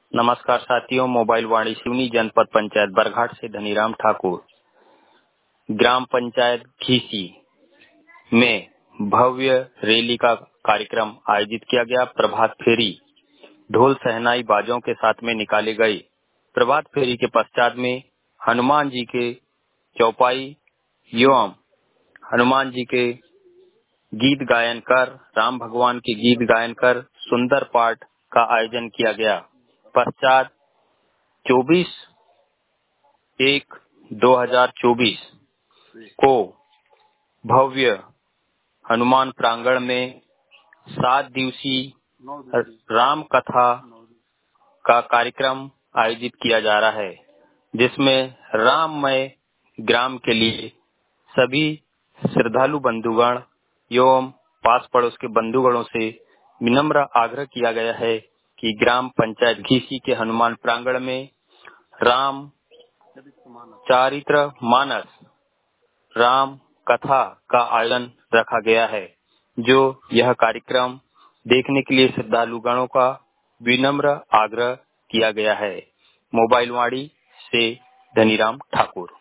नमस्कार साथियों, मोबाइल वाणी सिवनी जनपद पंचायत बरघाट से धनीराम ठाकुर। ग्राम पंचायत घीसी में भव्य रैली का कार्यक्रम आयोजित किया गया। प्रभात फेरी ढोल सहनाई बाजों के साथ में निकाली गई। प्रभात फेरी के पश्चात में हनुमान जी के चौपाई एवं हनुमान जी के गीत गायन कर, राम भगवान के गीत गायन कर सुंदर पाठ का आयोजन किया गया। पश्चात 24/1/2024 को भव्य हनुमान प्रांगण में 7 दिवसीय राम कथा का कार्यक्रम आयोजित किया जा रहा है, जिसमें राममय ग्राम के लिए सभी श्रद्धालु बंधुगण एवं पास पड़ोस के बंधुगणों से विनम्र आग्रह किया गया है कि ग्राम पंचायत घीसी के हनुमान प्रांगण में राम चारित्र मानस राम कथा का आयोजन रखा गया है। जो यह कार्यक्रम देखने के लिए श्रद्धालुगणों का विनम्र आग्रह किया गया है। मोबाइल वाणी से धनीराम ठाकुर।